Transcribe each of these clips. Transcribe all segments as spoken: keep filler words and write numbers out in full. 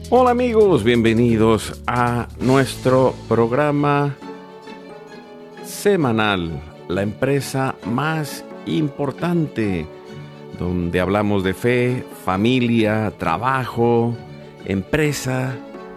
Hola amigos, bienvenidos a nuestro programa semanal, la empresa más importante, donde hablamos de fe, familia, trabajo, empresa,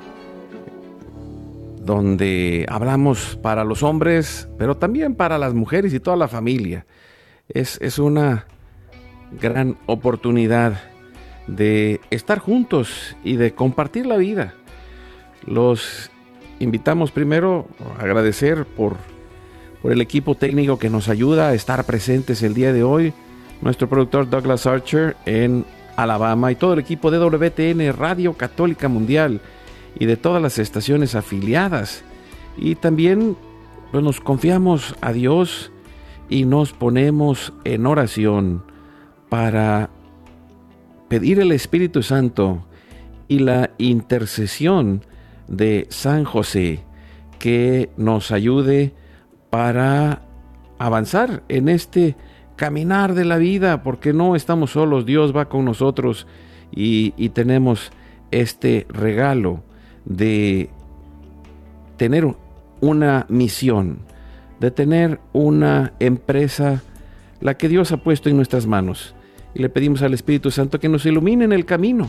donde hablamos para los hombres, pero también para las mujeres y toda la familia. Es, es una gran oportunidad de estar juntos y de compartir la vida. Los invitamos primero a agradecer por, por el equipo técnico que nos ayuda a estar presentes el día de hoy, nuestro productor Douglas Archer en Alabama y todo el equipo de W T N Radio Católica Mundial y de todas las estaciones afiliadas. Y también pues, nos confiamos a Dios y nos ponemos en oración para pedir el Espíritu Santo y la intercesión de San José que nos ayude para avanzar en este caminar de la vida, porque no estamos solos, Dios va con nosotros y, y tenemos este regalo de tener una misión, de tener una empresa, la que Dios ha puesto en nuestras manos. Y le pedimos al Espíritu Santo que nos ilumine en el camino.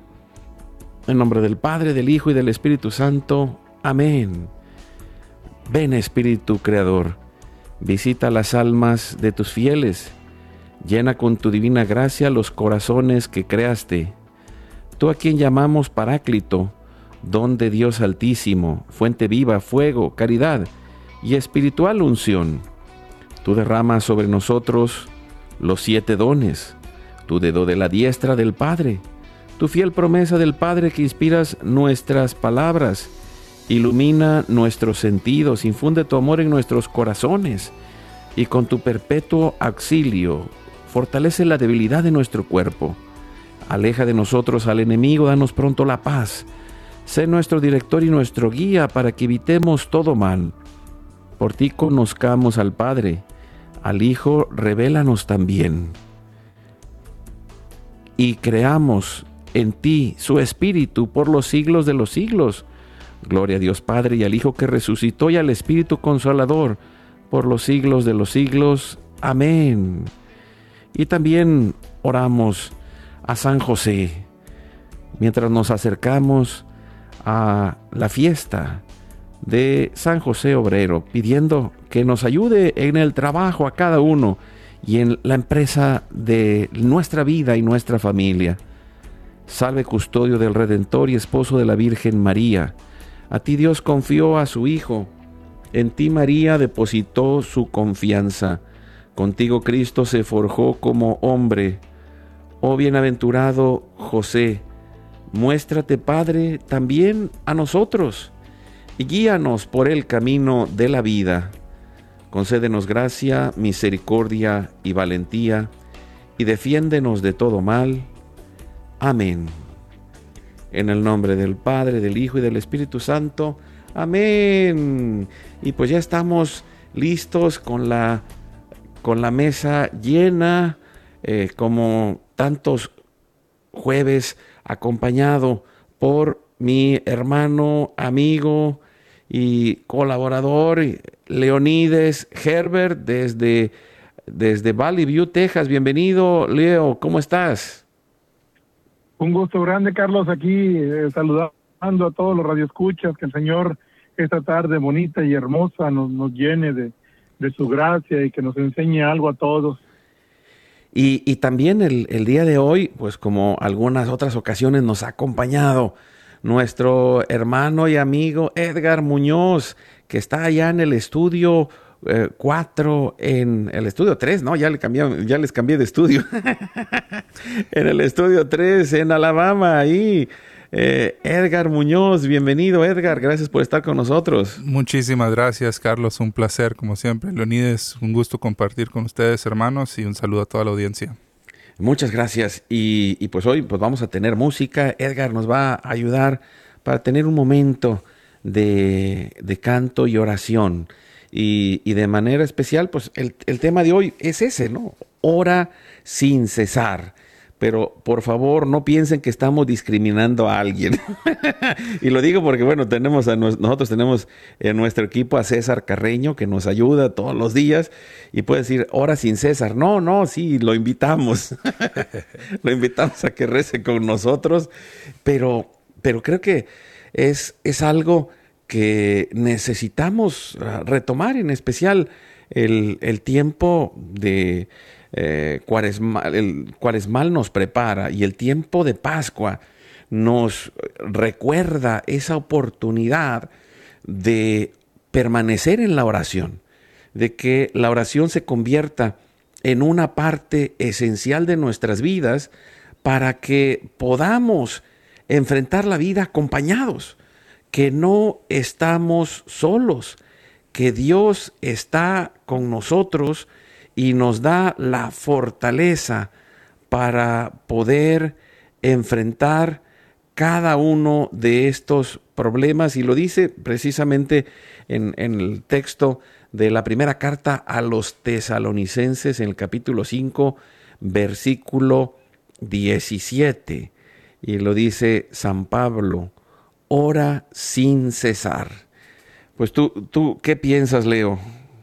En nombre del Padre, del Hijo y del Espíritu Santo. Amén. Ven, Espíritu Creador, visita las almas de tus fieles. Llena con tu divina gracia los corazones que creaste. Tú a quien llamamos Paráclito, don de Dios Altísimo, fuente viva, fuego, caridad y espiritual unción. Tú derramas sobre nosotros los siete dones, tu dedo de la diestra del Padre, tu fiel promesa del Padre que inspiras nuestras palabras, ilumina nuestros sentidos, infunde tu amor en nuestros corazones y con tu perpetuo auxilio fortalece la debilidad de nuestro cuerpo. Aleja de nosotros al enemigo, danos pronto la paz. Sé nuestro director y nuestro guía para que evitemos todo mal. Por ti conozcamos al Padre, al Hijo revélanos también. Y creamos en ti su Espíritu por los siglos de los siglos. Gloria a Dios Padre y al Hijo que resucitó y al Espíritu Consolador por los siglos de los siglos. Amén. Y también oramos a San José mientras nos acercamos a la fiesta de San José Obrero, pidiendo que nos ayude en el trabajo a cada uno y en la empresa de nuestra vida y nuestra familia. Salve custodio del Redentor y esposo de la Virgen María. A ti Dios confió a su Hijo. En ti María depositó su confianza. Contigo Cristo se forjó como hombre. Oh bienaventurado José, muéstrate Padre también a nosotros y guíanos por el camino de la vida. Concédenos gracia, misericordia y valentía, y defiéndenos de todo mal. Amén. En el nombre del Padre, del Hijo y del Espíritu Santo. Amén. Y pues ya estamos listos con la, con la mesa llena, eh, como tantos jueves, acompañado por mi hermano, amigo y colaborador Leonides Herbert desde, desde Valley View, Texas. Bienvenido, Leo, ¿cómo estás? Un gusto grande, Carlos, aquí eh, saludando a todos los radioescuchas, que el Señor esta tarde bonita y hermosa nos, nos llene de, de su gracia y que nos enseñe algo a todos. Y, y también el, el día de hoy, pues como algunas otras ocasiones, nos ha acompañado nuestro hermano y amigo Edgar Muñoz, que está allá en el estudio cuatro, eh, en el estudio tres, ¿no? Ya, le cambié, ya les cambié de estudio. En el estudio tres, en Alabama, ahí. Eh, Edgar Muñoz, bienvenido Edgar, gracias por estar con nosotros. Muchísimas gracias, Carlos, un placer como siempre. Leonides, un gusto compartir con ustedes, hermanos, y un saludo a toda la audiencia. Muchas gracias. Y, y pues hoy pues vamos a tener música. Edgar nos va a ayudar para tener un momento de, de canto y oración. Y, y de manera especial, pues el, el tema de hoy es ese, ¿no? Ora sin cesar. pero por favor no piensen que estamos discriminando a alguien. Y lo digo porque, bueno, tenemos a nos, nosotros tenemos en nuestro equipo a César Carreño, que nos ayuda todos los días, y puede decir, ahora sin César. No, no, sí, lo invitamos. Lo invitamos a que rece con nosotros, pero, pero creo que es, es algo que necesitamos retomar, en especial el, el tiempo de eh, cuaresmal, el cuaresmal nos prepara, y el tiempo de Pascua nos recuerda esa oportunidad de permanecer en la oración, de que la oración se convierta en una parte esencial de nuestras vidas para que podamos enfrentar la vida acompañados, que no estamos solos, que Dios está con nosotros y nos da la fortaleza para poder enfrentar cada uno de estos problemas. Y lo dice precisamente en, en el texto de la primera carta a los tesalonicenses, en el capítulo cinco, versículo diecisiete. Y lo dice San Pablo: ora sin cesar. Pues tú, tú, ¿qué piensas, Leo?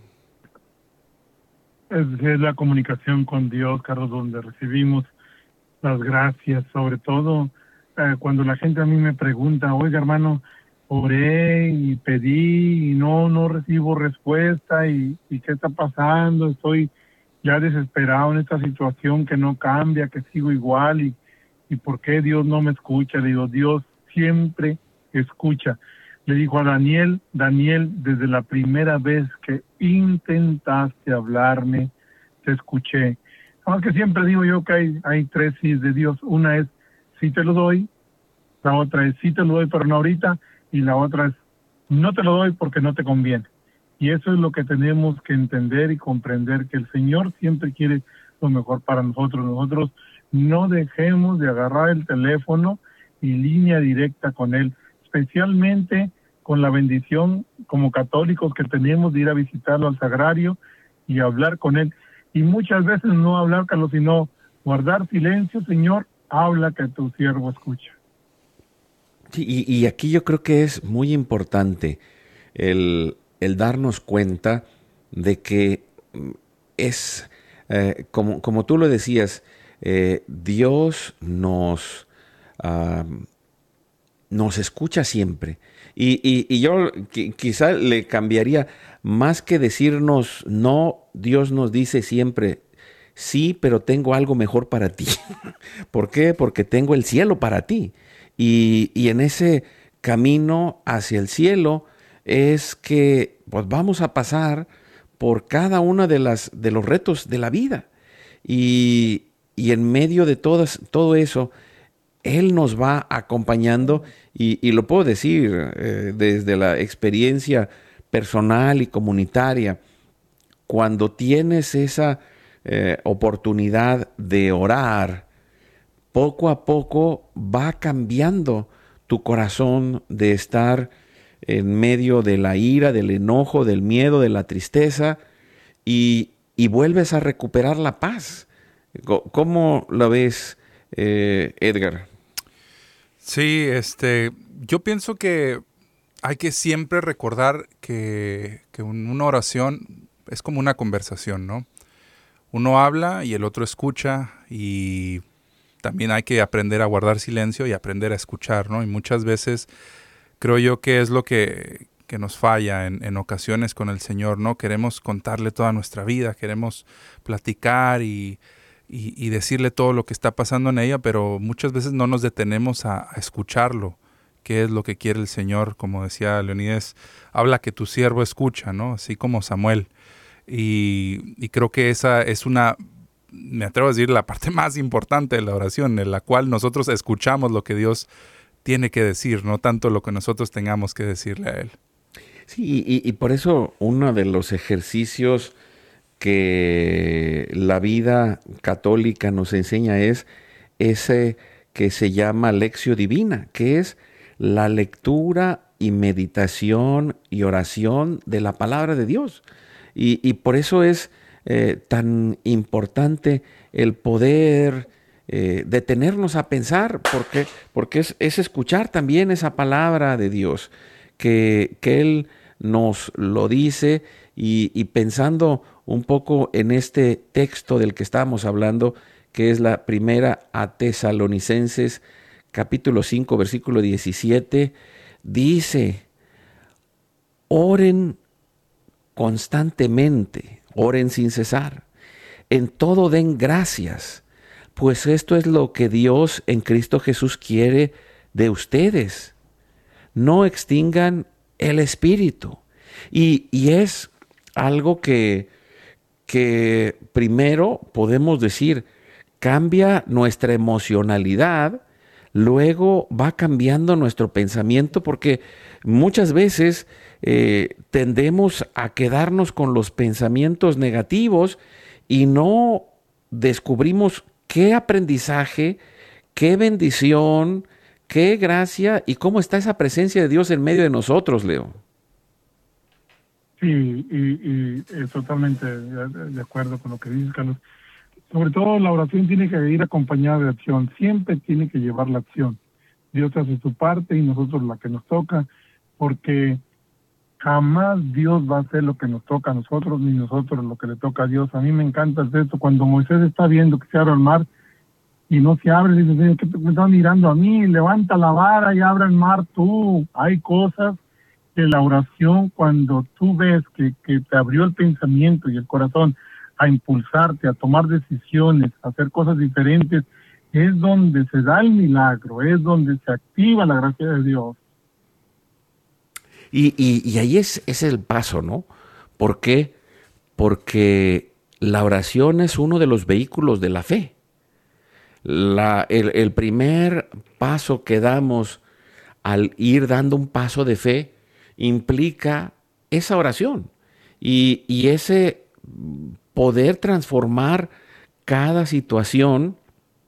Es, es la comunicación con Dios, Carlos, donde recibimos las gracias, sobre todo eh, cuando la gente a mí me pregunta, oiga, hermano, oré y pedí y no, no recibo respuesta, y, y ¿qué está pasando? Estoy ya desesperado en esta situación que no cambia, que sigo igual, y, y ¿por qué Dios no me escucha? Le digo, Dios siempre escucha. Le dijo a Daniel, Daniel, desde la primera vez que intentaste hablarme, te escuché. Aunque siempre digo yo que hay, hay tres sí de Dios. Una es, sí te lo doy. La otra es, sí te lo doy, pero no ahorita. Y la otra es, no te lo doy porque no te conviene. Y eso es lo que tenemos que entender y comprender, que el Señor siempre quiere lo mejor para nosotros. Nosotros no dejemos de agarrar el teléfono y línea directa con Él, especialmente con la bendición como católicos que tenemos de ir a visitarlo al sagrario y hablar con Él. Y muchas veces no hablar, Carlos, sino guardar silencio. Señor, habla, que tu siervo escucha. Sí, y, y aquí yo creo que es muy importante el, el darnos cuenta de que es, eh, como, como tú lo decías, eh, Dios nos, uh, nos escucha siempre. Y, y, y yo qu- quizá le cambiaría, más que decirnos no, Dios nos dice siempre, sí, pero tengo algo mejor para ti. ¿Por qué? Porque tengo el cielo para ti. Y, y en ese camino hacia el cielo es que pues, vamos a pasar por cada uno de, las, de los retos de la vida. Y, y en medio de todas, todo eso, Él nos va acompañando, y, y lo puedo decir eh, desde la experiencia personal y comunitaria. Cuando tienes esa eh, oportunidad de orar, poco a poco va cambiando tu corazón de estar en medio de la ira, del enojo, del miedo, de la tristeza, y, y vuelves a recuperar la paz. ¿Cómo lo ves, eh, Edgar? Sí, este, yo pienso que hay que siempre recordar que, que una oración es como una conversación, ¿no? Uno habla y el otro escucha, y también hay que aprender a guardar silencio y aprender a escuchar, ¿no? Y muchas veces creo yo que es lo que, que nos falla en, en ocasiones con el Señor, ¿no? Queremos contarle toda nuestra vida, queremos platicar y, y, y decirle todo lo que está pasando en ella, pero muchas veces no nos detenemos a, a escucharlo. ¿Qué es lo que quiere el Señor? Como decía Leonides, habla que tu siervo escucha, ¿no? Así como Samuel. Y, y creo que esa es una, me atrevo a decir, la parte más importante de la oración, en la cual nosotros escuchamos lo que Dios tiene que decir, no tanto lo que nosotros tengamos que decirle a Él. Sí, y, y por eso uno de los ejercicios que la vida católica nos enseña es ese que se llama Lectio Divina, que es la lectura y meditación y oración de la palabra de Dios. Y, y por eso es eh, tan importante el poder eh, detenernos a pensar, porque, porque es, es escuchar también esa palabra de Dios, que, que Él nos lo dice, y, y pensando un poco en este texto del que estábamos hablando, que es la primera a Tesalonicenses, capítulo cinco, versículo diecisiete, dice: oren constantemente, oren sin cesar, en todo den gracias, pues esto es lo que Dios en Cristo Jesús quiere de ustedes. No extingan el espíritu. Y, y es algo que, que primero podemos decir, cambia nuestra emocionalidad, luego va cambiando nuestro pensamiento, porque muchas veces eh, tendemos a quedarnos con los pensamientos negativos y no descubrimos qué aprendizaje, qué bendición, qué gracia y cómo está esa presencia de Dios en medio de nosotros, Leo. Sí, y, y eh, totalmente de, de acuerdo con lo que dices, Carlos. Sobre todo la oración tiene que ir acompañada de acción, siempre tiene que llevar la acción. Dios hace su parte y nosotros la que nos toca, porque jamás Dios va a hacer lo que nos toca a nosotros, ni nosotros lo que le toca a Dios. A mí me encanta esto, cuando Moisés está viendo que se abre el mar y no se abre, dice: Señor, ¿qué me estás mirando a mí? Levanta la vara y abre el mar tú. Hay cosas que la oración, cuando tú ves que, que te abrió el pensamiento y el corazón a impulsarte, a tomar decisiones, a hacer cosas diferentes, es donde se da el milagro, es donde se activa la gracia de Dios. Y, y, y ahí es, es el paso, ¿no? ¿Por qué? Porque la oración es uno de los vehículos de la fe. La, el, el primer paso que damos al ir dando un paso de fe implica esa oración y, y ese poder transformar cada situación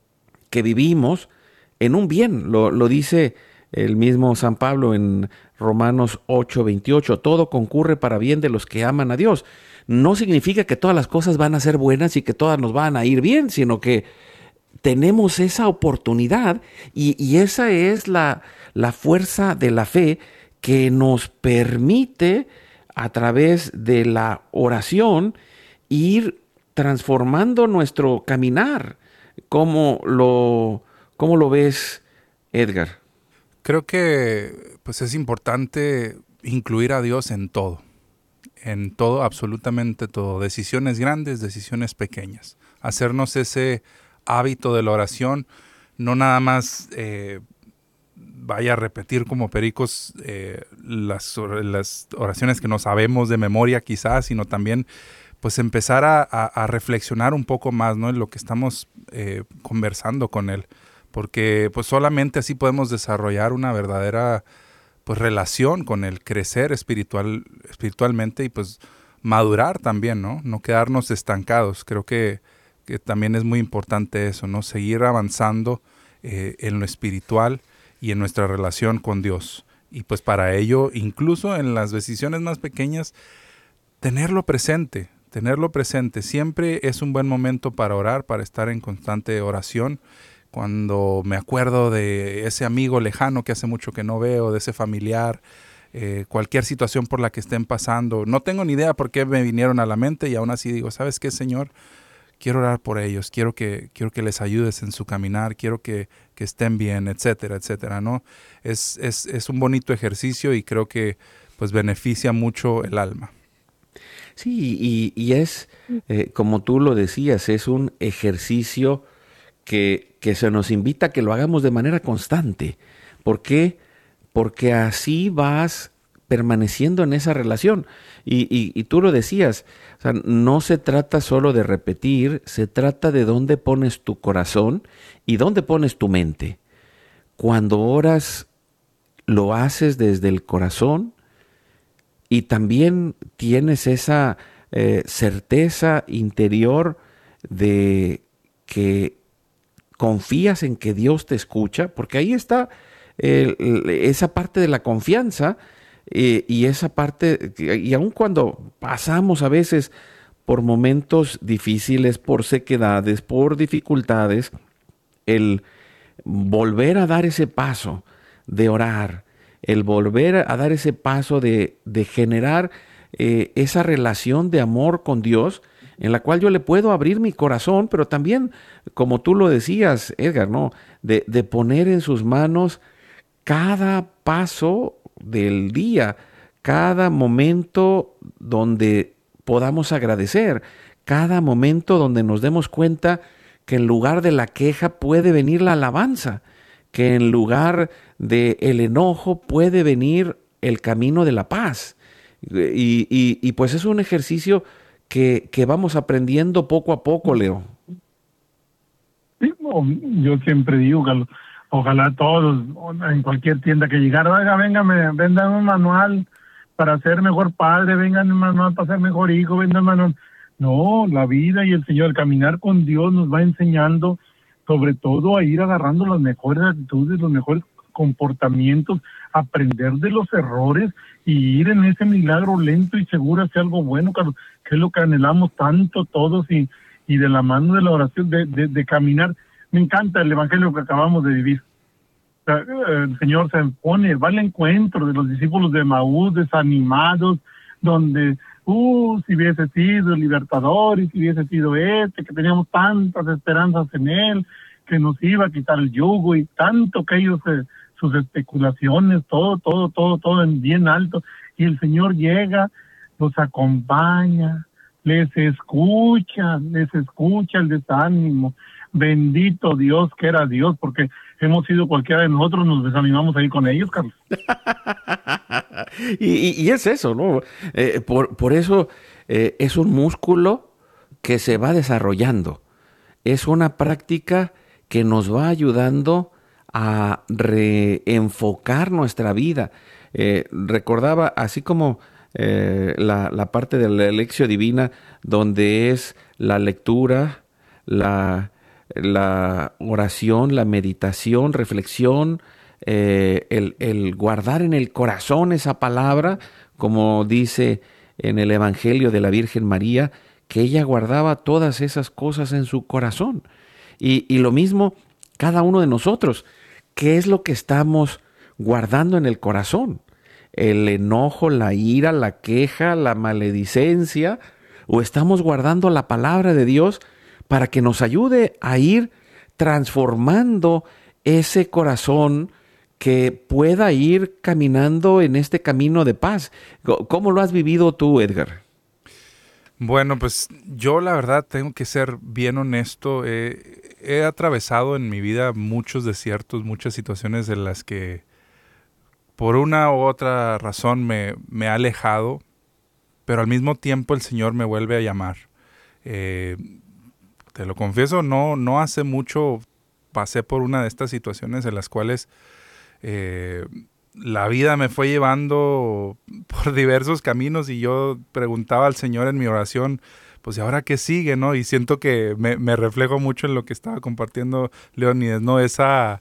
que vivimos en un bien. Lo, lo dice el mismo San Pablo en Romanos ocho veintiocho, todo concurre para bien de los que aman a Dios. No significa que todas las cosas van a ser buenas y que todas nos van a ir bien, sino que tenemos esa oportunidad y, y esa es la, la fuerza de la fe que nos permite, a través de la oración, ir transformando nuestro caminar. ¿Cómo lo, cómo lo ves, Edgar? Creo que pues es importante incluir a Dios en todo, en todo, absolutamente todo, decisiones grandes, decisiones pequeñas, hacernos ese hábito de la oración, no nada más eh, vaya a repetir como pericos eh, las, las oraciones que no sabemos de memoria quizás, sino también pues empezar a, a, a reflexionar un poco más, ¿no?, en lo que estamos eh, conversando con Él, porque pues solamente así podemos desarrollar una verdadera pues relación con Él, crecer espiritual, espiritualmente y pues madurar también, ¿no? No quedarnos estancados. Creo que, que también es muy importante eso, ¿no? Seguir avanzando eh, en lo espiritual y en nuestra relación con Dios. Y pues para ello, incluso en las decisiones más pequeñas, tenerlo presente, tenerlo presente. Siempre es un buen momento para orar, para estar en constante oración. Cuando me acuerdo de ese amigo lejano que hace mucho que no veo, de ese familiar, eh, cualquier situación por la que estén pasando, no tengo ni idea por qué me vinieron a la mente y aún así digo, ¿sabes qué, Señor? Quiero orar por ellos, quiero que, quiero que les ayudes en su caminar, quiero que, que estén bien, etcétera, etcétera, ¿no? Es, es, es un bonito ejercicio y creo que pues beneficia mucho el alma. Sí, y, y es, eh, como tú lo decías, es un ejercicio que, que se nos invita a que lo hagamos de manera constante. ¿Por qué? Porque así vas permaneciendo en esa relación. Y, y, y tú lo decías, o sea, no se trata solo de repetir, se trata de dónde pones tu corazón y dónde pones tu mente. Cuando oras, lo haces desde el corazón y también tienes esa eh, certeza interior de que confías en que Dios te escucha, porque ahí está eh, esa parte de la confianza eh, y esa parte, y aun cuando pasamos a veces por momentos difíciles, por sequedades, por dificultades, el volver a dar ese paso de orar, el volver a dar ese paso de, de generar eh, esa relación de amor con Dios, en la cual yo le puedo abrir mi corazón, pero también, como tú lo decías, Edgar, ¿no? De, de poner en sus manos cada paso del día, cada momento donde podamos agradecer, cada momento donde nos demos cuenta que en lugar de la queja puede venir la alabanza, que en lugar del enojo puede venir el camino de la paz. Y, y, y pues es un ejercicio que, que vamos aprendiendo poco a poco, Leo. Sí, no, yo siempre digo que ojalá todos, en cualquier tienda que llegara, oiga, véngame, vendan un manual para ser mejor padre, vengan un manual para ser mejor hijo, vendan un manual. No, la vida y el Señor, caminar con Dios nos va enseñando sobre todo a ir agarrando las mejores actitudes, los mejores comportamientos, aprender de los errores y ir en ese milagro lento y seguro hacia algo bueno, Carlos, que es lo que anhelamos tanto todos y, y de la mano de la oración, de, de, de caminar. Me encanta el evangelio que acabamos de vivir. O sea, el Señor se pone, va al encuentro de los discípulos de Maús, desanimados, donde, uh, si hubiese sido el libertador y si hubiese sido este, que teníamos tantas esperanzas en él, que nos iba a quitar el yugo y tanto que ellos, eh, sus especulaciones, todo, todo, todo, todo en bien alto, y el Señor llega, los acompaña, les escucha, les escucha el desánimo. Bendito Dios que era Dios, porque hemos sido cualquiera de nosotros, nos desanimamos ahí con ellos, Carlos. y, y, y es eso, ¿no? Eh, por, por eso eh, es un músculo que se va desarrollando. Es una práctica que nos va ayudando a reenfocar nuestra vida. Eh, recordaba, así como eh, la, la parte de la lección divina, donde es la lectura, la, la oración, la meditación, reflexión, eh, el, el guardar en el corazón esa palabra, como dice en el Evangelio de la Virgen María, que ella guardaba todas esas cosas en su corazón. Y, y lo mismo cada uno de nosotros. ¿Qué es lo que estamos guardando en el corazón? ¿El enojo, la ira, la queja, la maledicencia? ¿O estamos guardando la palabra de Dios para que nos ayude a ir transformando ese corazón que pueda ir caminando en este camino de paz? ¿Cómo lo has vivido tú, Edgar? Bueno, pues yo la verdad tengo que ser bien honesto. Eh, he atravesado en mi vida muchos desiertos, muchas situaciones en las que por una u otra razón me, me he alejado, pero al mismo tiempo el Señor me vuelve a llamar. Eh, te lo confieso, no, no hace mucho pasé por una de estas situaciones en las cuales eh, la vida me fue llevando por diversos caminos y yo preguntaba al Señor en mi oración, pues ¿y ahora qué sigue, no? Y siento que me, me reflejo mucho en lo que estaba compartiendo Leónides, ¿no? Esa,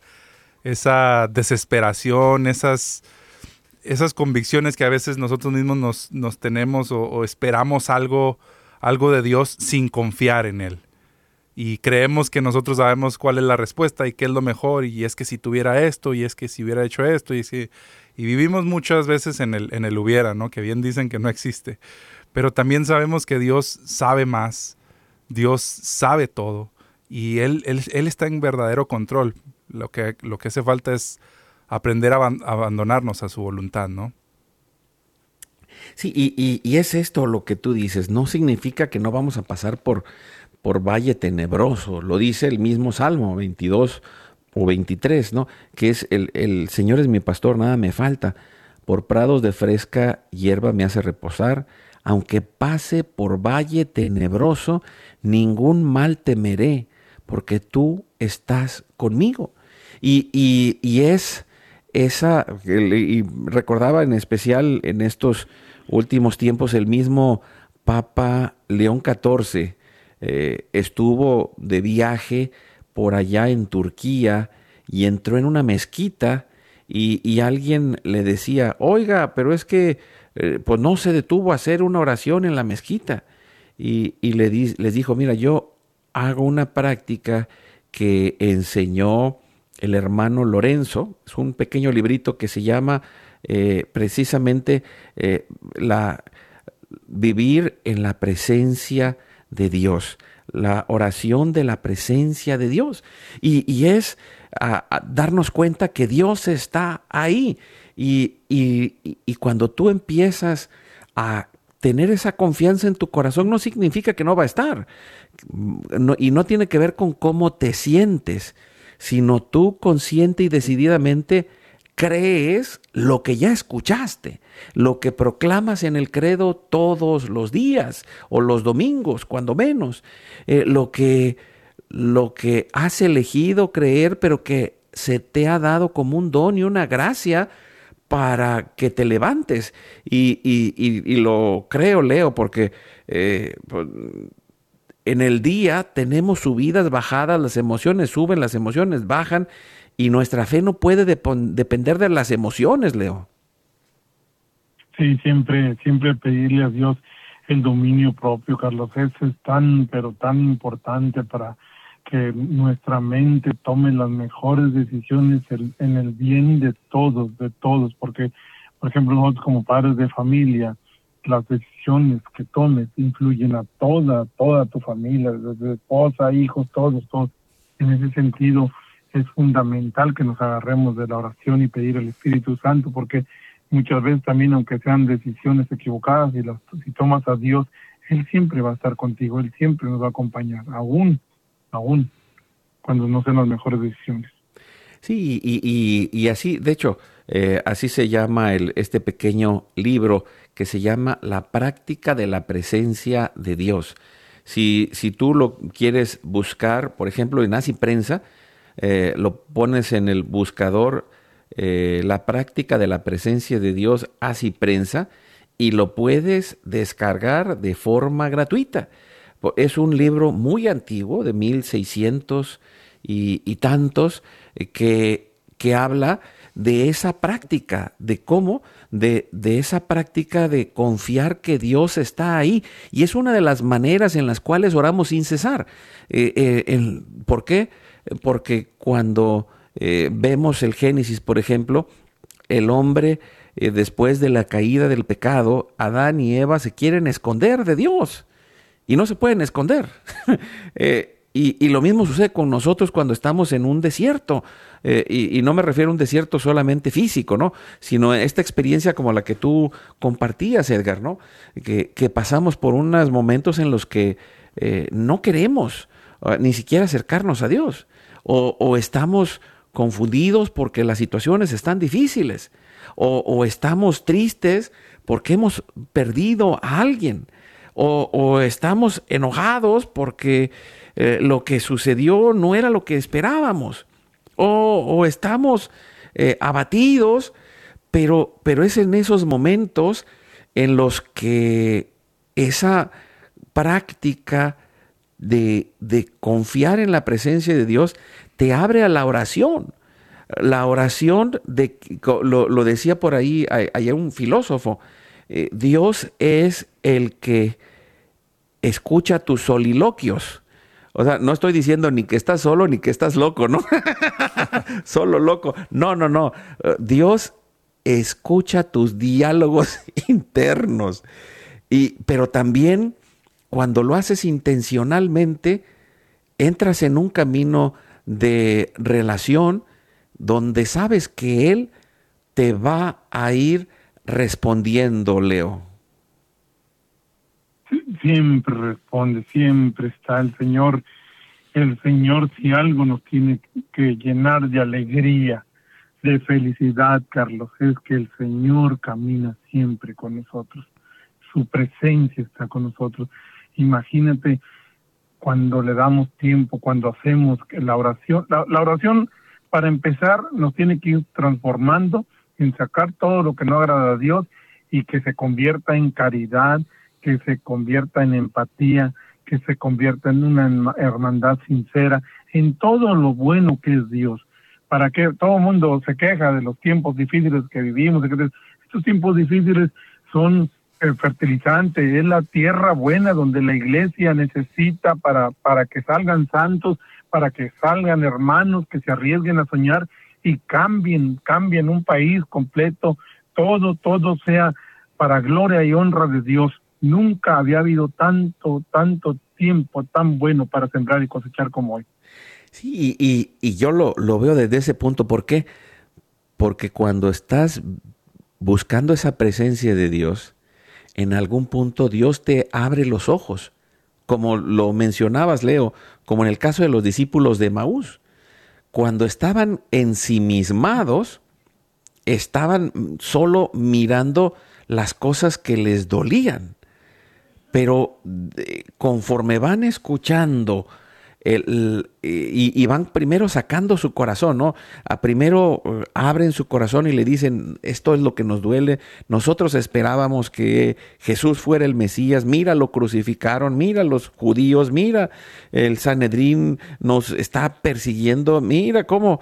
esa desesperación, esas, esas convicciones que a veces nosotros mismos nos, nos tenemos o, o esperamos algo, algo de Dios sin confiar en Él. Y creemos que nosotros sabemos cuál es la respuesta y qué es lo mejor, y es que si tuviera esto, y es que si hubiera hecho esto, y, si, y vivimos muchas veces en el, en el hubiera, ¿no? Que bien dicen que no existe. Pero también sabemos que Dios sabe más, Dios sabe todo, y Él, él, él está en verdadero control. Lo que, lo que hace falta es aprender a aban- abandonarnos a su voluntad, ¿no? Sí, y, y, y es esto lo que tú dices. No significa que no vamos a pasar por... por valle tenebroso, lo dice el mismo Salmo veintidós o veintitrés, ¿no? Que es el, el Señor es mi pastor, nada me falta. Por prados de fresca hierba me hace reposar. Aunque pase por valle tenebroso, ningún mal temeré, porque tú estás conmigo. Y, y, y es esa, y recordaba en especial en estos últimos tiempos el mismo Papa León catorce, Eh, estuvo de viaje por allá en Turquía y entró en una mezquita y, y alguien le decía, oiga, pero es que eh, pues no se detuvo a hacer una oración en la mezquita. Y, y le di, les dijo, mira, yo hago una práctica que enseñó el hermano Lorenzo. Es un pequeño librito que se llama eh, precisamente eh, la, Vivir en la presencia de Dios, la oración de la presencia de Dios. Y, y es a, a darnos cuenta que Dios está ahí. Y, y, y cuando tú empiezas a tener esa confianza en tu corazón, no significa que no va a estar. No, y no tiene que ver con cómo te sientes, sino tú consciente y decididamente crees lo que ya escuchaste, lo que proclamas en el credo todos los días o los domingos, cuando menos, eh, lo que, lo que has elegido creer, pero que se te ha dado como un don y una gracia para que te levantes. Y, y, y, y lo creo, Leo, porque eh, pues, en el día tenemos subidas, bajadas, las emociones suben, las emociones bajan, y nuestra fe no puede dep- depender de las emociones, Leo. Sí, siempre, siempre pedirle a Dios el dominio propio, Carlos. Eso es tan, pero tan importante para que nuestra mente tome las mejores decisiones el, en el bien de todos, de todos, porque, por ejemplo, nosotros como padres de familia, las decisiones que tomes influyen a toda, toda tu familia, desde esposa, hijos, todos, todos. En ese sentido, es fundamental que nos agarremos de la oración y pedir al Espíritu Santo, porque muchas veces también, aunque sean decisiones equivocadas, y las, si tomas a Dios, Él siempre va a estar contigo, Él siempre nos va a acompañar, aún, aún, cuando no sean las mejores decisiones. Sí, y, y, y así, de hecho, eh, así se llama el, este pequeño libro que se llama La práctica de la presencia de Dios. Si, si tú lo quieres buscar, por ejemplo, en Así Prensa, eh, lo pones en el buscador, eh, La práctica de la presencia de Dios, Así Prensa, y lo puedes descargar de forma gratuita. Es un libro muy antiguo, de mil seiscientos y, y tantos, eh, que, que habla de esa práctica, de cómo, de, de esa práctica de confiar que Dios está ahí. Y es una de las maneras en las cuales oramos sin cesar. Eh, eh, el, ¿Por qué? Porque cuando eh, vemos el Génesis, por ejemplo, el hombre, eh, después de la caída del pecado, Adán y Eva se quieren esconder de Dios. Y no se pueden esconder. eh, y, y lo mismo sucede con nosotros cuando estamos en un desierto. Eh, y, y no me refiero a un desierto solamente físico, ¿no? Sino esta experiencia como la que tú compartías, Edgar, ¿no? Que, que pasamos por unos momentos en los que eh, no queremos uh, ni siquiera acercarnos a Dios. O, o estamos confundidos porque las situaciones están difíciles. O, o estamos tristes porque hemos perdido a alguien. O, o estamos enojados porque eh, lo que sucedió no era lo que esperábamos. O, o estamos eh, abatidos, pero, pero es en esos momentos en los que esa práctica de, de confiar en la presencia de Dios te abre a la oración. La oración, de, lo, lo decía por ahí ayer un filósofo, eh, Dios es el que escucha tus soliloquios. O sea, no estoy diciendo ni que estás solo ni que estás loco, ¿no? Solo loco. No, no, no. Dios escucha tus diálogos internos. Y, pero también cuando lo haces intencionalmente, entras en un camino de relación donde sabes que Él te va a ir respondiendo, Leo. Siempre responde, siempre está el Señor. El Señor, si algo nos tiene que llenar de alegría, de felicidad, Carlos, es que el Señor camina siempre con nosotros. Su presencia está con nosotros. Imagínate cuando le damos tiempo, cuando hacemos la oración. La, la oración, para empezar, nos tiene que ir transformando en sacar todo lo que no agrada a Dios y que se convierta en caridad, que se convierta en empatía, que se convierta en una hermandad sincera, en todo lo bueno que es Dios. Para que todo el mundo se queja de los tiempos difíciles que vivimos. Estos tiempos difíciles son eh, fertilizantes, es la tierra buena donde la iglesia necesita para, para que salgan santos, para que salgan hermanos que se arriesguen a soñar y cambien, cambien un país completo, todo, todo sea para gloria y honra de Dios. Nunca había habido tanto, tanto tiempo tan bueno para sembrar y cosechar como hoy. Sí, y, y, y yo lo, lo veo desde ese punto. ¿Por qué? Porque cuando estás buscando esa presencia de Dios, en algún punto Dios te abre los ojos. Como lo mencionabas, Leo, como en el caso de los discípulos de Emaús. Cuando estaban ensimismados, estaban solo mirando las cosas que les dolían. Pero eh, conforme van escuchando el, el, y, y van primero sacando su corazón, ¿no? A primero uh, abren su corazón y le dicen, esto es lo que nos duele. Nosotros esperábamos que Jesús fuera el Mesías. Mira, lo crucificaron. Mira los judíos. Mira, el Sanedrín nos está persiguiendo. Mira cómo...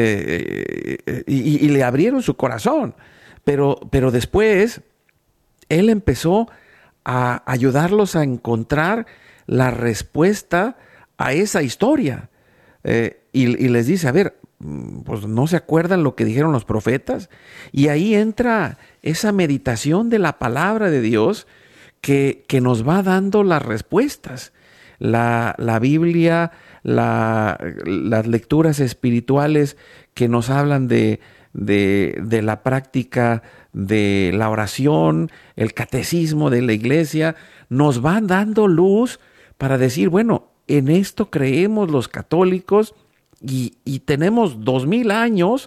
Eh, eh, y, y le abrieron su corazón. Pero, pero después, Él empezó a ayudarlos a encontrar la respuesta a esa historia. Eh, y, y les dice, a ver, pues no se acuerdan lo que dijeron los profetas. Y ahí entra esa meditación de la palabra de Dios que, que nos va dando las respuestas. La, la Biblia, la, las lecturas espirituales que nos hablan de, de, de la práctica de la oración, el catecismo de la iglesia, nos van dando luz para decir, bueno, en esto creemos los católicos y, y tenemos dos mil años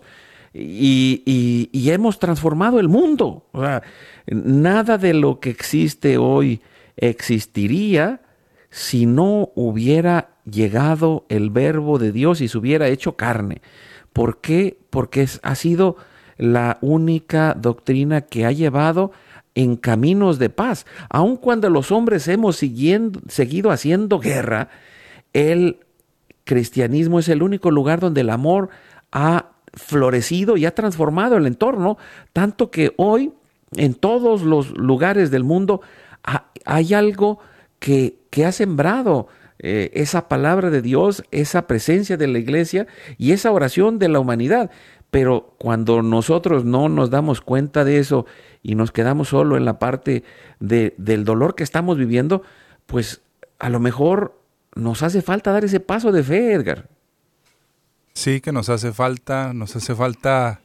y, y, y hemos transformado el mundo. O sea, nada de lo que existe hoy existiría si no hubiera llegado el verbo de Dios y se hubiera hecho carne. ¿Por qué? Porque es, ha sido la única doctrina que ha llevado en caminos de paz. Aun cuando los hombres hemos siguiendo, seguido haciendo guerra, el cristianismo es el único lugar donde el amor ha florecido y ha transformado el entorno, tanto que hoy en todos los lugares del mundo ha, hay algo que, que ha sembrado eh, esa palabra de Dios, esa presencia de la iglesia y esa oración de la humanidad. Pero cuando nosotros no nos damos cuenta de eso y nos quedamos solo en la parte de, del dolor que estamos viviendo, pues a lo mejor nos hace falta dar ese paso de fe, Edgar. Sí, que nos hace falta, nos hace falta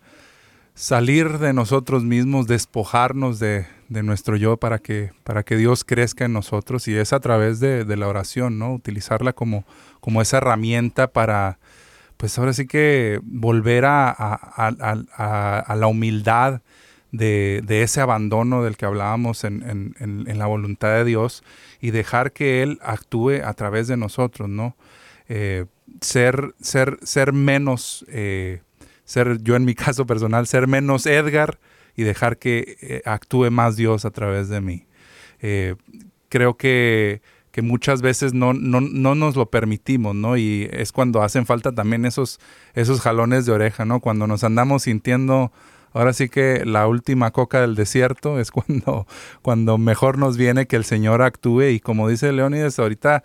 salir de nosotros mismos, despojarnos de, de nuestro yo para que, para que Dios crezca en nosotros, y es a través de, de la oración, ¿no? Utilizarla como, como esa herramienta para, pues ahora sí que volver a, a, a, a, a la humildad de, de ese abandono del que hablábamos en, en, en, en la voluntad de Dios, y dejar que Él actúe a través de nosotros, ¿no? Eh, ser, ser, ser menos, eh, ser yo en mi caso personal, ser menos Edgar y dejar que eh, actúe más Dios a través de mí. Eh, creo que, que muchas veces no, no, no nos lo permitimos, ¿no? Y es cuando hacen falta también esos, esos jalones de oreja, ¿no? Cuando nos andamos sintiendo, ahora sí que la última coca del desierto, es cuando, cuando mejor nos viene que el Señor actúe. Y como dice Leónides, ahorita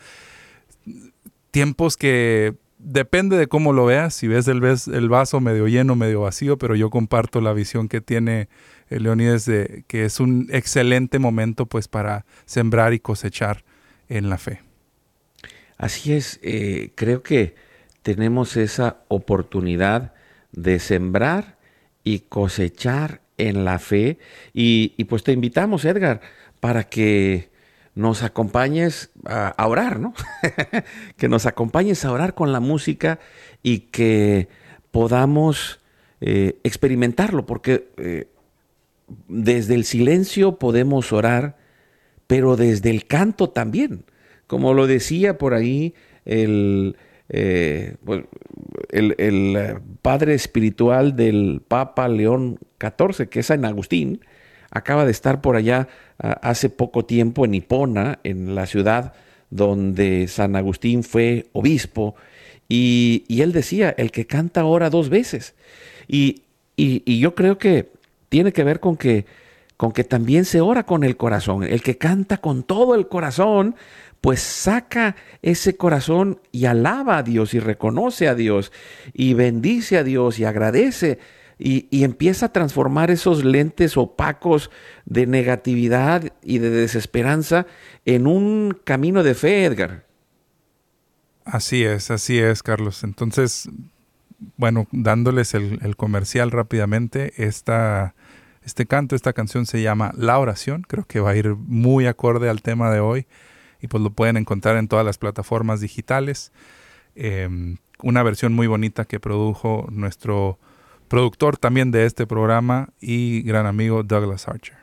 tiempos que depende de cómo lo veas, si ves el, el vaso medio lleno, medio vacío, pero yo comparto la visión que tiene Leónides de que es un excelente momento pues para sembrar y cosechar en la fe. Así es, eh, creo que tenemos esa oportunidad de sembrar y cosechar en la fe, y, y pues te invitamos, Edgar, para que nos acompañes a, a orar, ¿no? Que nos acompañes a orar con la música y que podamos eh, experimentarlo, porque eh, desde el silencio podemos orar, pero desde el canto también. Como lo decía por ahí el, eh, el, el padre espiritual del Papa León catorce, que es San Agustín, acaba de estar por allá uh, hace poco tiempo en Hipona, en la ciudad donde San Agustín fue obispo, y, y él decía, el que canta ora dos veces. Y, y, y yo creo que tiene que ver con que, con que también se ora con el corazón. El que canta con todo el corazón, pues saca ese corazón y alaba a Dios y reconoce a Dios y bendice a Dios y agradece y, y empieza a transformar esos lentes opacos de negatividad y de desesperanza en un camino de fe, Edgar. Así es, así es, Carlos. Entonces, bueno, dándoles el, el comercial rápidamente, esta, este canto, esta canción se llama La Oración. Creo que va a ir muy acorde al tema de hoy y pues lo pueden encontrar en todas las plataformas digitales. Eh, una versión muy bonita que produjo nuestro productor también de este programa y gran amigo Douglas Archer.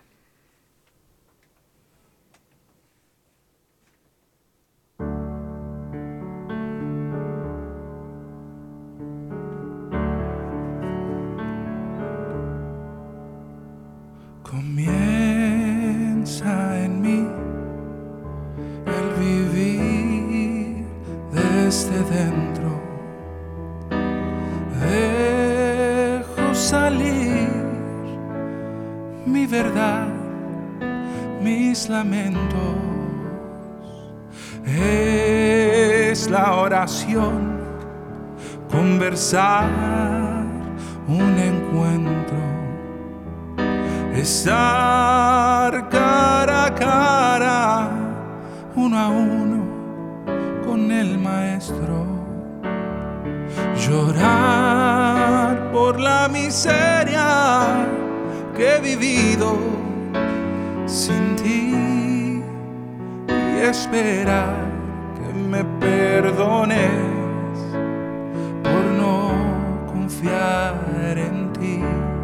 Comienza en mí el vivir desde dentro. Dejo salir mi verdad, mis lamentos. Es la oración, conversar, un encuentro. Estar cara a cara, uno a uno, con el Maestro. Llorar por la miseria que he vivido sin ti y esperar que me perdones por no confiar en ti.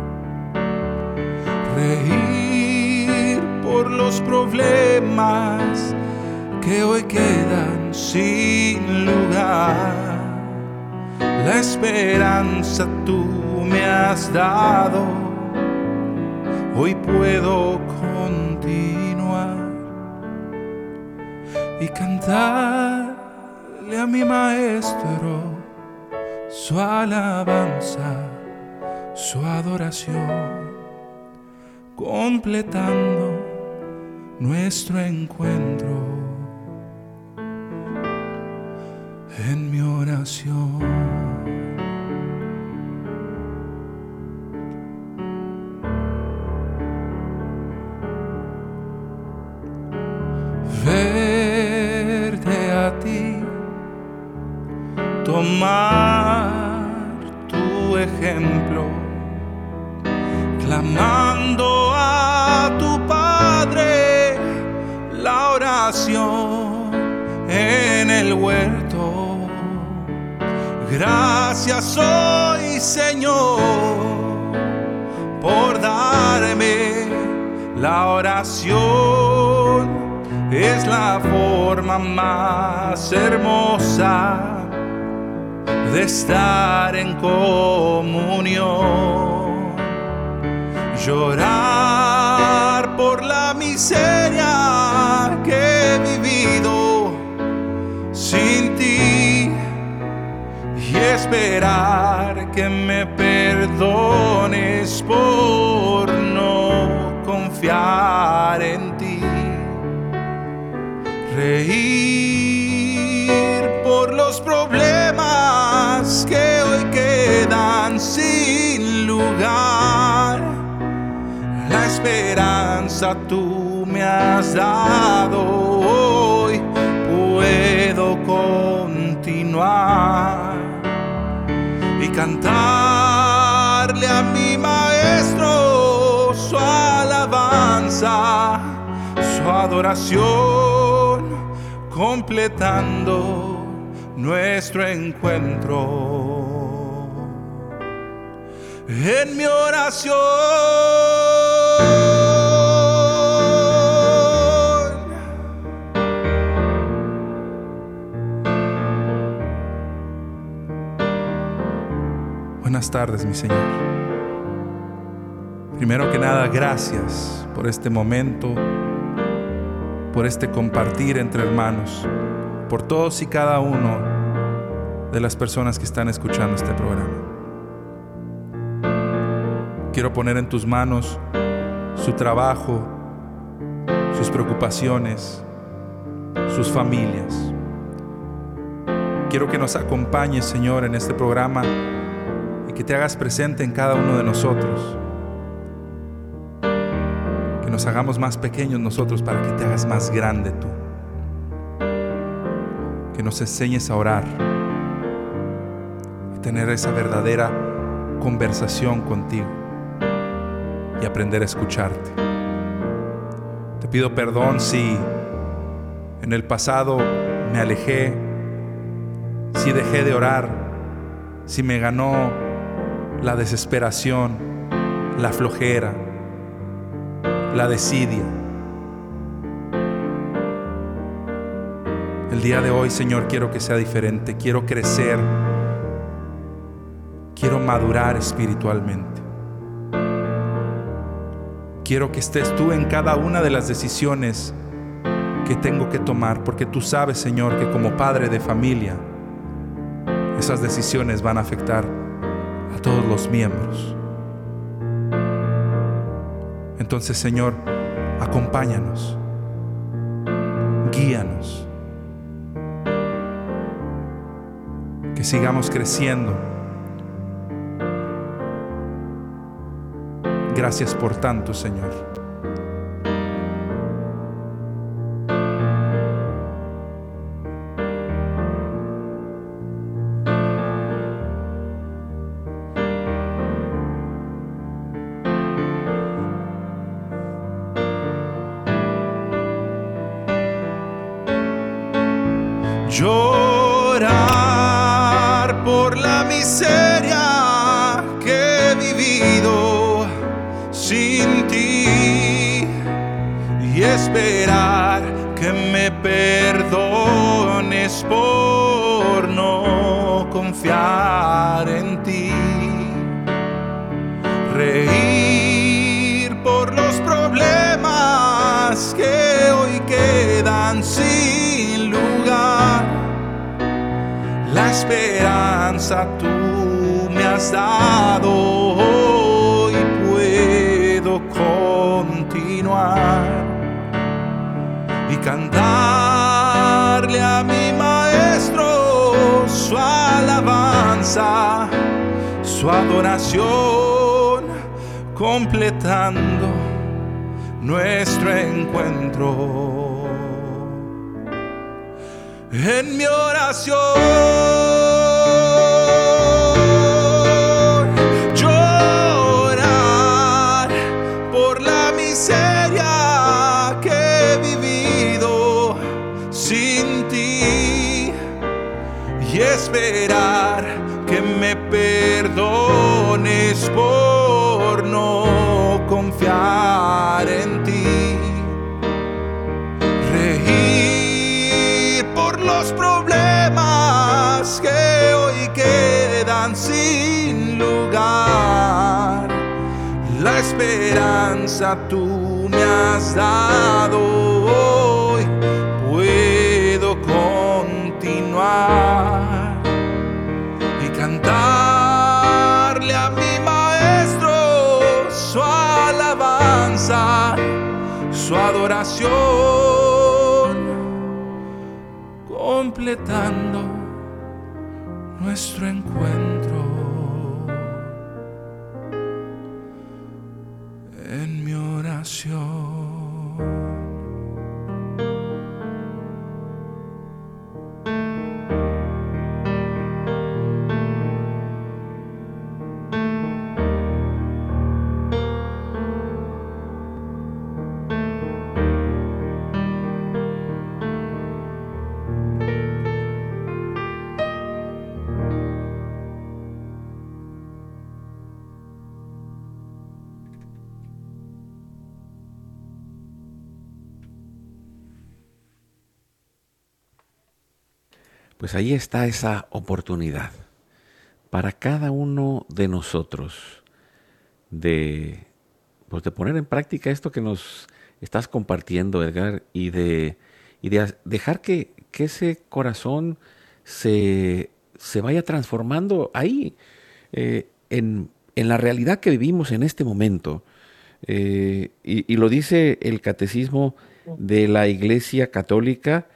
Reír por los problemas que hoy quedan sin lugar. La esperanza tú me has dado, hoy puedo continuar y cantarle a mi Maestro su alabanza, su adoración, completando nuestro encuentro en mi oración. Verte a ti, tomar tu ejemplo, clamando a tu Padre, la oración en el huerto. Gracias hoy, Señor, por darme la oración. Es la forma más hermosa de estar en comunión. Llorar por la miseria que he vivido sin ti y esperar que me perdones por no confiar en ti. Reír por los problemas que hoy quedan sin lugar. La esperanza tú me has dado, hoy puedo continuar y cantarle a mi Maestro su alabanza, su adoración, completando nuestro encuentro en mi oración. Buenas tardes, mi Señor. Primero que nada, gracias por este momento, por este compartir entre hermanos, por todos y cada uno de las personas que están escuchando este programa. Quiero poner en tus manos su trabajo, sus preocupaciones, sus familias. Quiero que nos acompañes, Señor, en este programa y que te hagas presente en cada uno de nosotros. Que nos hagamos más pequeños nosotros para que te hagas más grande tú. Que nos enseñes a orar, a tener esa verdadera conversación contigo y aprender a escucharte. Te pido perdón si en el pasado me alejé, si dejé de orar, si me ganó la desesperación, la flojera, la desidia. El día de hoy, Señor, quiero que sea diferente. Quiero crecer. Quiero madurar espiritualmente. Quiero que estés tú en cada una de las decisiones que tengo que tomar, porque tú sabes, Señor, que como padre de familia, esas decisiones van a afectar a todos los miembros. Entonces, Señor, acompáñanos, guíanos, que sigamos creciendo. Gracias por tanto, Señor. Llorar por la miseria que he vivido sin ti y esperar que me perdones por no confiar en ti. Reír por los problemas que hoy quedan sin lugar. La esperanza tú me has dado, hoy puedo continuar y cantarle a mi maestro su alabanza, su adoración, completando nuestro encuentro. En mi oración llorar por la miseria que he vivido sin ti y esperar que me perdones por no confiar en ti. Los problemas que hoy quedan sin lugar. La esperanza tú me has dado, hoy puedo continuar y cantarle a mi maestro su alabanza, su adoración, completando nuestro encuentro. En mi oración. Pues ahí está esa oportunidad para cada uno de nosotros de, pues de poner en práctica esto que nos estás compartiendo, Edgar, y de, y de dejar que, que ese corazón se, se vaya transformando ahí, eh, en, en la realidad que vivimos en este momento. Eh, y, y lo dice el Catecismo de la Iglesia Católica,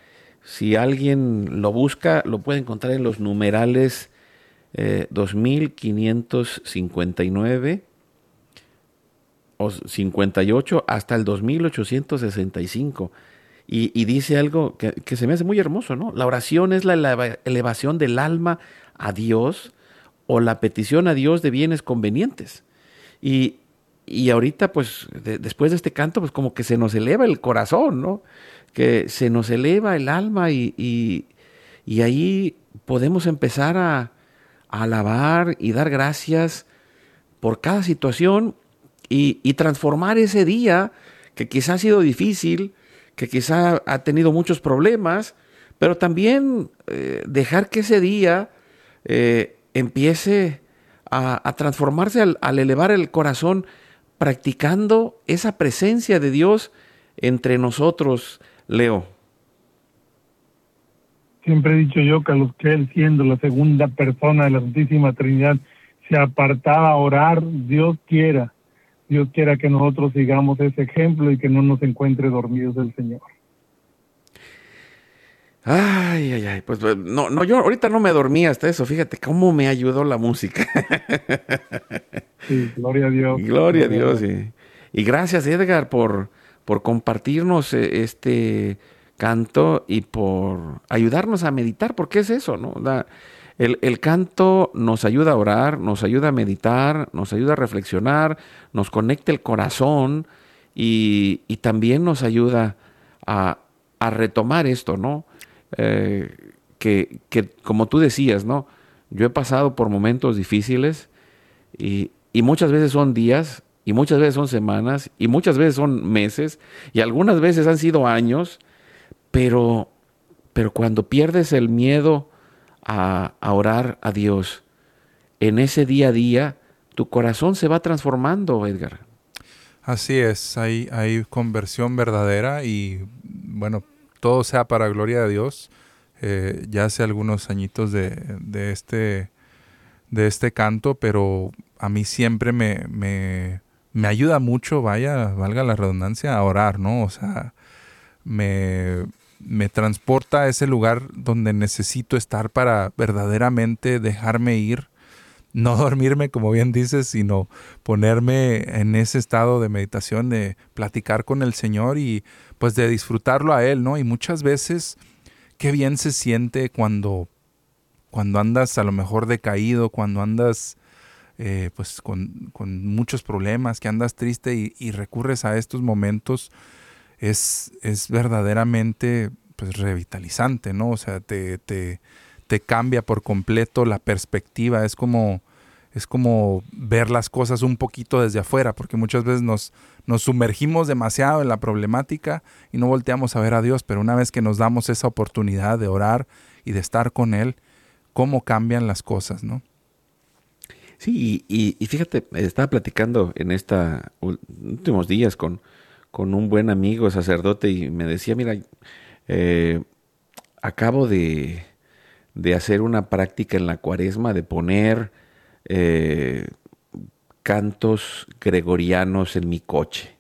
Si alguien lo busca, lo puede encontrar en los numerales eh, dos mil quinientos cincuenta y nueve o cincuenta y ocho hasta el dos mil ochocientos sesenta y cinco. Y, y dice algo que, que se me hace muy hermoso, ¿no? La oración es la eleva- elevación del alma a Dios o la petición a Dios de bienes convenientes. Y, y ahorita, pues, de- después de este canto, pues como que se nos eleva el corazón, ¿no? Que se nos eleva el alma y, y, y ahí podemos empezar a, a alabar y dar gracias por cada situación y, y transformar ese día que quizá ha sido difícil, que quizá ha tenido muchos problemas, pero también eh, dejar que ese día eh, empiece a, a transformarse al, al elevar el corazón, practicando esa presencia de Dios entre nosotros, Leo. Siempre he dicho yo, Carlos, que él, siendo la segunda persona de la Santísima Trinidad, se apartaba a orar. Dios quiera, Dios quiera que nosotros sigamos ese ejemplo y que no nos encuentre dormidos el Señor. Ay, ay, ay, pues pues, no, no, yo ahorita no me dormí hasta eso, fíjate cómo me ayudó la música. Sí, gloria a Dios. Gloria a Gloria a Dios. Dios. Y, y gracias, Edgar, por, por compartirnos eh, este canto y por ayudarnos a meditar, porque es eso, ¿no? La- el, el canto nos ayuda a orar, nos ayuda a meditar, nos ayuda a reflexionar, nos conecta el corazón y, y también nos ayuda a, a retomar esto, ¿no? Eh, que, que como tú decías, ¿no? Yo he pasado por momentos difíciles y, y muchas veces son días, y muchas veces son semanas, y muchas veces son meses, y algunas veces han sido años, pero, pero cuando pierdes el miedo a, a orar a Dios, en ese día a día, tu corazón se va transformando, Edgar. Así es, hay, hay conversión verdadera y bueno, todo sea para gloria de Dios. Eh, ya hace algunos añitos de, de, este, de este canto, pero a mí siempre me, me, me ayuda mucho, vaya, valga la redundancia, a orar, ¿no? O sea, me, me transporta a ese lugar donde necesito estar para verdaderamente dejarme ir, no dormirme, como bien dices, sino ponerme en ese estado de meditación, de platicar con el Señor y pues de disfrutarlo a Él, ¿no? Y muchas veces, qué bien se siente cuando, cuando andas a lo mejor decaído, cuando andas eh, pues con, con muchos problemas, que andas triste y, y recurres a estos momentos, es, es verdaderamente pues revitalizante, ¿no? O sea, te, te, te cambia por completo la perspectiva, es como, es como ver las cosas un poquito desde afuera, porque muchas veces nos, nos sumergimos demasiado en la problemática y no volteamos a ver a Dios, pero una vez que nos damos esa oportunidad de orar y de estar con Él, cómo cambian las cosas, ¿no? Sí, y, y- y fíjate, estaba platicando en estos últimos días con, con un buen amigo sacerdote y me decía, mira, eh, acabo de, de hacer una práctica en la cuaresma de poner eh, cantos gregorianos en mi coche.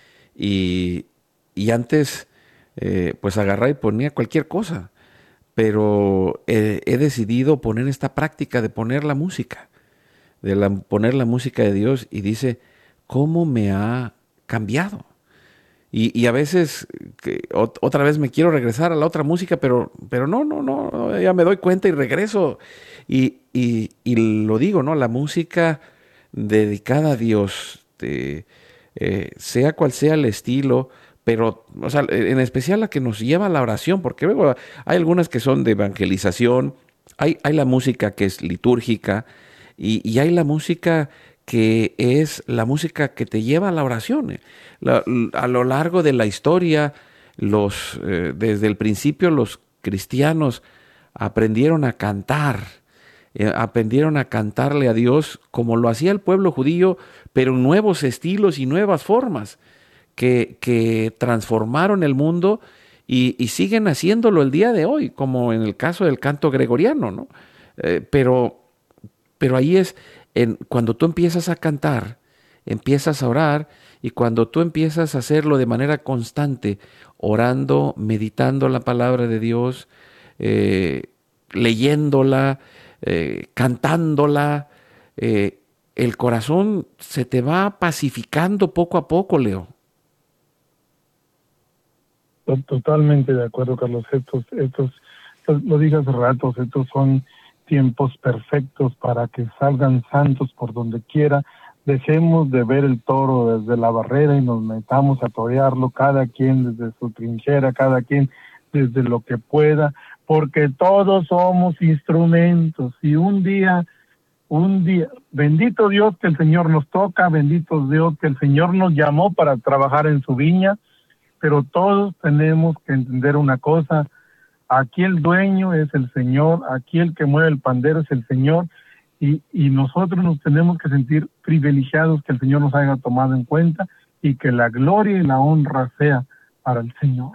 Y, y antes, eh, pues agarraba y ponía cualquier cosa, pero eh, he decidido poner esta práctica de poner la música, de la- poner la música de Dios y dice, ¿cómo me ha cambiado? Y, y a veces que ot- otra vez me quiero regresar a la otra música, pero, pero no, no, no, no, ya me doy cuenta y regreso. Y, y, y lo digo, ¿no? La música dedicada a Dios, de, eh, sea cual sea el estilo, pero, o sea, en especial la que nos lleva a la oración, porque luego hay algunas que son de evangelización, hay, hay la música que es litúrgica y, y hay la música que es la música que te lleva a la oración. eh. La- a lo largo de la historia, los, eh, desde el principio los cristianos aprendieron a cantar, eh, aprendieron a cantarle a Dios como lo hacía el pueblo judío, pero en nuevos estilos y nuevas formas que, que transformaron el mundo y, y siguen haciéndolo el día de hoy, como en el caso del canto gregoriano, ¿no? Eh, pero, pero ahí es, en, cuando tú empiezas a cantar, empiezas a orar, y cuando tú empiezas a hacerlo de manera constante, orando, meditando la palabra de Dios, eh, leyéndola, eh, cantándola, eh, el corazón se te va pacificando poco a poco, Leo. Totalmente de acuerdo, Carlos. Estos, estos, lo dije hace rato, estos son tiempos perfectos para que salgan santos por donde quiera. Dejemos de ver el toro desde la barrera y nos metamos a torearlo, cada quien desde su trinchera, cada quien desde lo que pueda, porque todos somos instrumentos, y un día, un día, bendito Dios que el Señor nos toca, bendito Dios que el Señor nos llamó para trabajar en su viña, pero todos tenemos que entender una cosa: aquí el dueño es el Señor, aquí el que mueve el pandero es el Señor, y, y nosotros nos tenemos que sentir privilegiados que el Señor nos haya tomado en cuenta, y que la gloria y la honra sea para el Señor.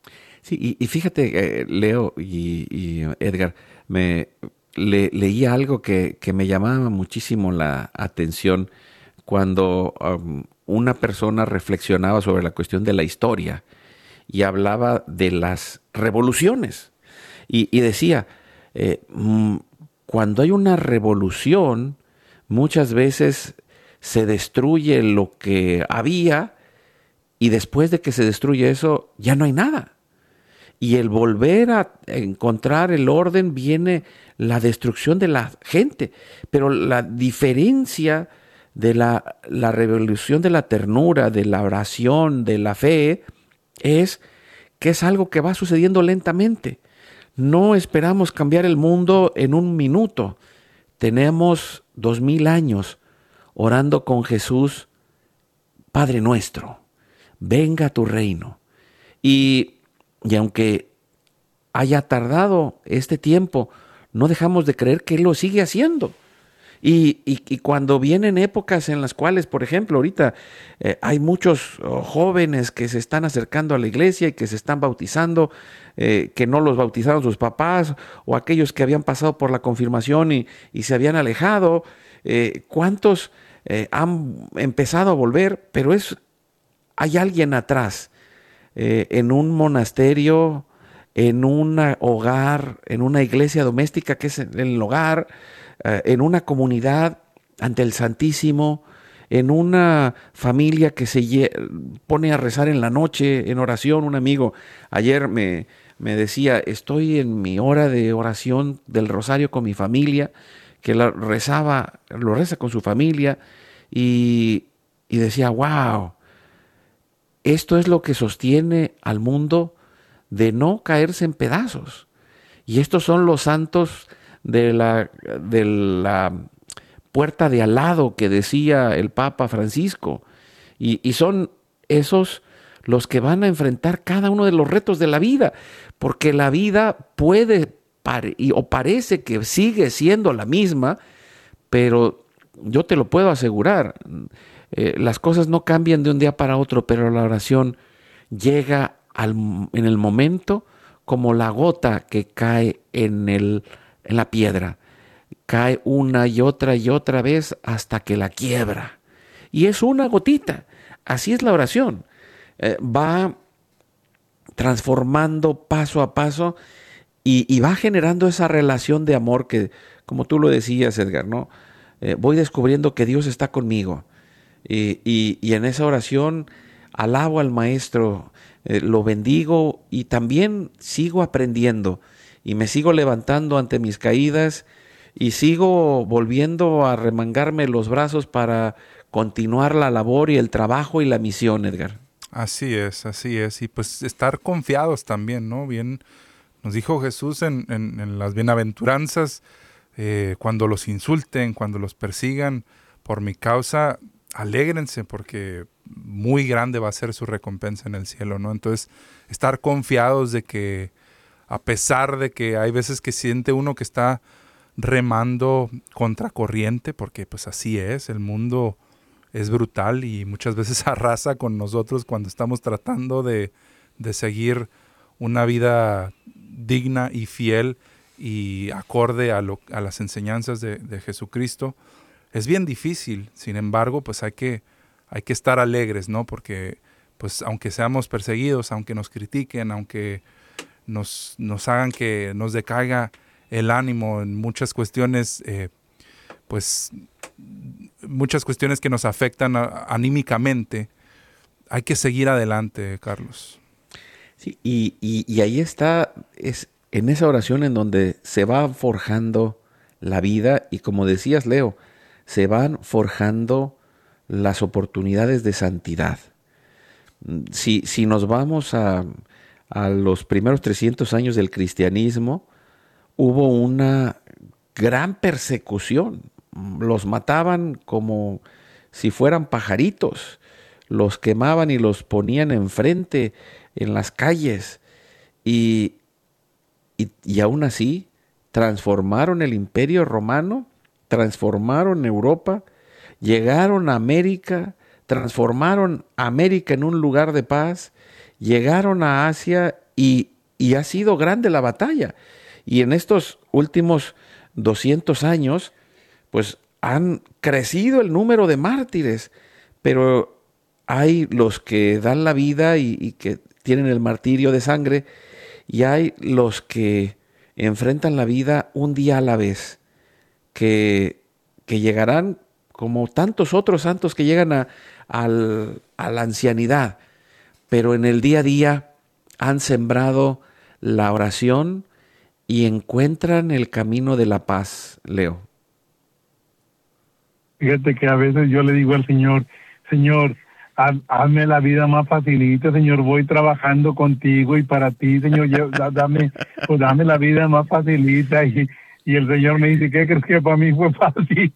Sí, y, y fíjate, eh, Leo y, y Edgar, me le, leí algo que, que me llamaba muchísimo la atención cuando um, una persona reflexionaba sobre la cuestión de la historia y hablaba de las revoluciones. Y, y decía, eh, mm, cuando hay una revolución, muchas veces se destruye lo que había, y después de que se destruye eso, ya no hay nada. Y el volver a encontrar el orden, viene la destrucción de la gente. Pero la diferencia de la, la revolución de la ternura, de la oración, de la fe, es que es algo que va sucediendo lentamente. No esperamos cambiar el mundo en un minuto. Tenemos dos mil años orando con Jesús: Padre nuestro, venga a tu reino. Y, y aunque haya tardado este tiempo, no dejamos de creer que Él lo sigue haciendo. Y, y, y cuando vienen épocas en las cuales, por ejemplo, ahorita eh, hay muchos oh, jóvenes que se están acercando a la iglesia y que se están bautizando, eh, que no los bautizaron sus papás, o aquellos que habían pasado por la confirmación y, y se habían alejado, eh, ¿cuántos eh, han empezado a volver? Pero es, hay alguien atrás, eh, en un monasterio, en un hogar, en una iglesia doméstica que es el hogar, en una comunidad ante el Santísimo, en una familia que se pone a rezar en la noche en oración. Un amigo ayer me, me decía: estoy en mi hora de oración del rosario con mi familia, que la rezaba, lo reza con su familia, y, y decía: wow, esto es lo que sostiene al mundo de no caerse en pedazos. Y estos son los santos de la, de la puerta de al lado que decía el Papa Francisco, y, y son esos los que van a enfrentar cada uno de los retos de la vida, porque la vida puede pare, y, o parece que sigue siendo la misma, pero yo te lo puedo asegurar, eh, las cosas no cambian de un día para otro, pero la oración llega al, en el momento como la gota que cae en el en la piedra, cae una y otra y otra vez hasta que la quiebra. Y es una gotita. Así es la oración. Eh, va transformando paso a paso y, y va generando esa relación de amor que, como tú lo decías, Edgar, ¿no? Eh, voy descubriendo que Dios está conmigo. Y, y, y en esa oración alabo al Maestro, eh, lo bendigo, y también sigo aprendiendo. Y me sigo levantando ante mis caídas y sigo volviendo a remangarme los brazos para continuar la labor y el trabajo y la misión, Edgar. Así es, así es. Y pues estar confiados también, ¿no? Bien, nos dijo Jesús en, en, en las bienaventuranzas, eh, cuando los insulten, cuando los persigan por mi causa, alégrense, porque muy grande va a ser su recompensa en el cielo, ¿no? Entonces, estar confiados de que, a pesar de que hay veces que siente uno que está remando contracorriente, porque pues así es, el mundo es brutal y muchas veces arrasa con nosotros cuando estamos tratando de, de seguir una vida digna y fiel y acorde a, lo, a las enseñanzas de, de Jesucristo. Es bien difícil, sin embargo, pues hay que hay que estar alegres, ¿no? Porque pues aunque seamos perseguidos, aunque nos critiquen, aunque nos, nos hagan que nos decaiga el ánimo en muchas cuestiones, eh, pues muchas cuestiones que nos afectan a, anímicamente, hay que seguir adelante, Carlos. Sí, y, y, y ahí está, es en esa oración en donde se va forjando la vida y, como decías, Leo, se van forjando las oportunidades de santidad. Si, si nos vamos a, a los primeros trescientos años del cristianismo, hubo una gran persecución. Los mataban como si fueran pajaritos, los quemaban y los ponían enfrente en las calles, y, y, y aún así transformaron el Imperio Romano, transformaron Europa, llegaron a América, transformaron América en un lugar de paz, llegaron a Asia y, y ha sido grande la batalla. Y en estos últimos doscientos años, pues han crecido el número de mártires, pero hay los que dan la vida y, y que tienen el martirio de sangre, y hay los que enfrentan la vida un día a la vez, que, que llegarán como tantos otros santos que llegan a, al, a la ancianidad, pero en el día a día han sembrado la oración y encuentran el camino de la paz, Leo. Fíjate que a veces yo le digo al Señor, Señor, haz, hazme la vida más facilita, Señor, voy trabajando contigo y para ti, Señor, yo, dame, pues dame la vida más facilita, y, y el Señor me dice, ¿qué crees que para mí fue fácil?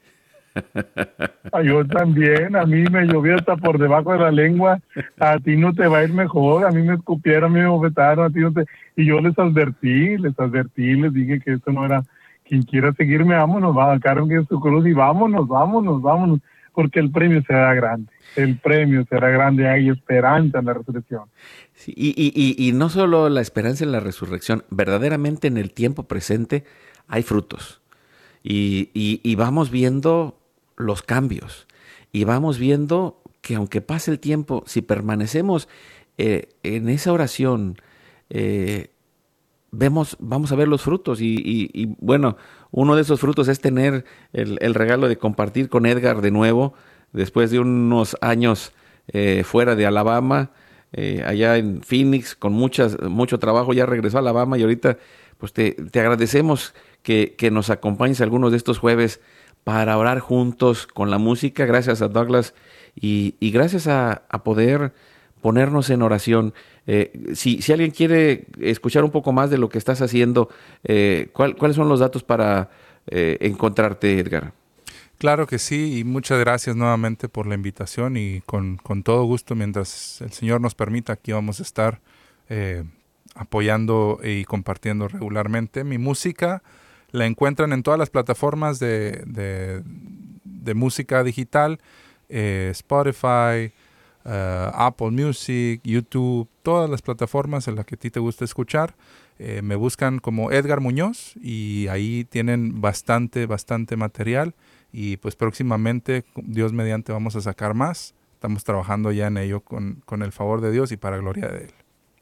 Yo también, a mí me llovió hasta por debajo de la lengua, a ti no te va a ir mejor, a mí me escupieron, a mí me bofetaron, a ti no te... Y yo les advertí, les advertí, les dije que esto no era, quien quiera seguirme, vámonos, va, carguen en su cruz y vámonos, vámonos, vámonos, porque el premio será grande, el premio será grande, hay esperanza en la resurrección. Sí, y, y, y, y no solo la esperanza en la resurrección, verdaderamente en el tiempo presente hay frutos, y, y, y vamos viendo los cambios, y vamos viendo que aunque pase el tiempo, si permanecemos eh, en esa oración, eh, vemos, vamos a ver los frutos, y, y, y bueno, uno de esos frutos es tener el, el regalo de compartir con Edgar de nuevo, después de unos años eh, fuera de Alabama, eh, allá en Phoenix, con muchas, mucho trabajo, ya regresó a Alabama, y ahorita pues te, te agradecemos que, que nos acompañes algunos de estos jueves para orar juntos con la música. Gracias a Douglas y, y gracias a, a poder ponernos en oración. Eh, si, si alguien quiere escuchar un poco más de lo que estás haciendo, eh, ¿cuál, ¿cuáles son los datos para eh, encontrarte, Edgar? Claro que sí, y muchas gracias nuevamente por la invitación, y con, con todo gusto, mientras el Señor nos permita, aquí vamos a estar eh, apoyando y compartiendo regularmente. Mi música la encuentran en todas las plataformas de, de, de música digital, eh, Spotify, uh, Apple Music, YouTube, todas las plataformas en las que a ti te gusta escuchar. Eh, me buscan como Edgar Muñoz y ahí tienen bastante, bastante material, y pues próximamente, Dios mediante, vamos a sacar más. Estamos trabajando ya en ello con, con el favor de Dios y para gloria de Él.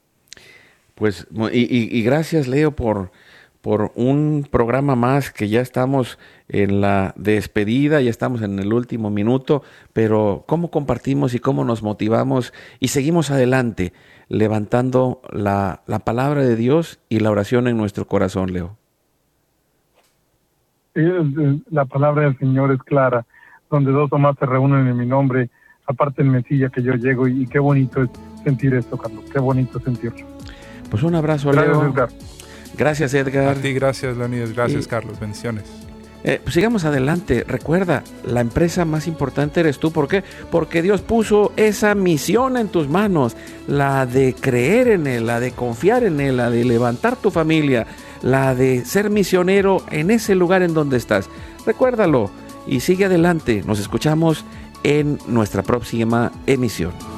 Pues, y, y, y gracias, Leo, por... por un programa más, que ya estamos en la despedida, ya estamos en el último minuto, pero cómo compartimos y cómo nos motivamos y seguimos adelante, levantando la, la palabra de Dios y la oración en nuestro corazón, Leo. La palabra del Señor es clara, donde dos o más se reúnen en mi nombre, aparte en mesilla que yo llego, y qué bonito es sentir esto, Carlos, qué bonito sentirlo. Pues un abrazo, Gracias, Leo. Edgar. Gracias, Edgar. A ti, gracias, Leonidas. Gracias, y, Carlos. Bendiciones. Eh, pues sigamos adelante. Recuerda, la empresa más importante eres tú. ¿Por qué? Porque Dios puso esa misión en tus manos, la de creer en Él, la de confiar en Él, la de levantar tu familia, la de ser misionero en ese lugar en donde estás. Recuérdalo y sigue adelante. Nos escuchamos en nuestra próxima emisión.